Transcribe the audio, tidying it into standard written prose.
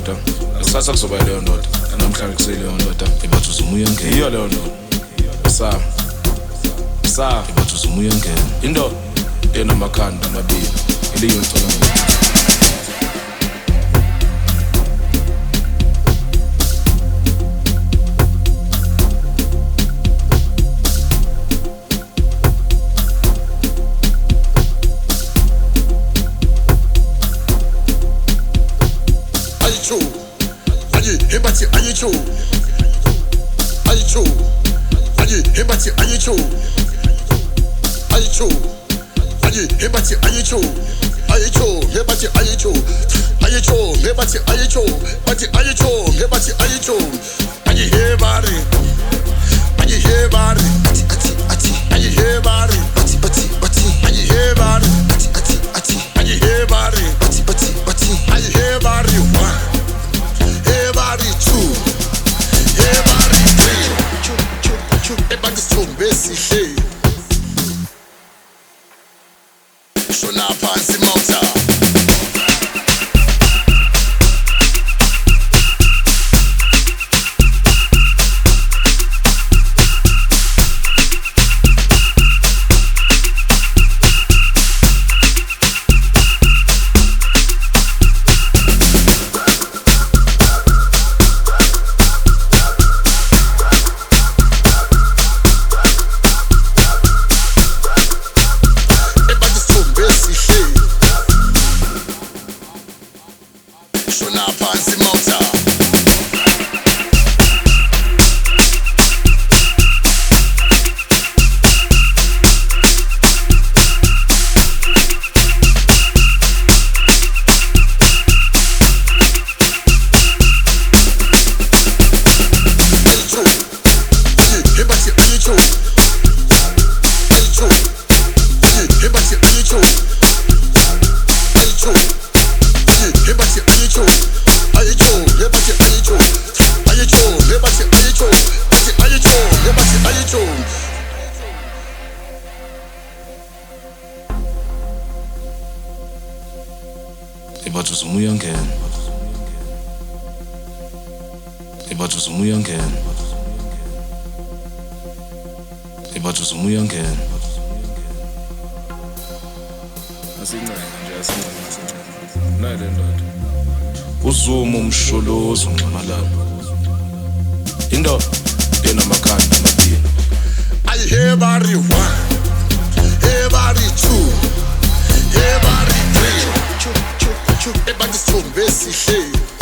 ndoda kusasa kuzoba leyo ndoda namhlanje kuseleyo ndoda ebathi uzumuya ngeke iyo leyo ndoda sa ebathi uzumuya ngeke indoda enamakhanda amabili iliyo ntona Hebati ayicho ayi hebati ayicho hebati ayicho hebati ayicho hebati ayicho bati ayicho hebati ayicho ayi hebari ayi hebari ati ayi hebari bati ayi hebari ati ayi hebari bati ayi hebari one. Everybody two, everybody three. Everybody two, basically. So now fancy mountain. So now fancy mountain. ebathi uzumuya ngeke ebathi uzumuya ngeke ebathi uzumuya ngeke asincane nje asincane nayi le ndoda uzuma umsholozo unxamalala indoda enamakhanda amabili ayi hebari one hebari two hebari three. Everybody strong, basically.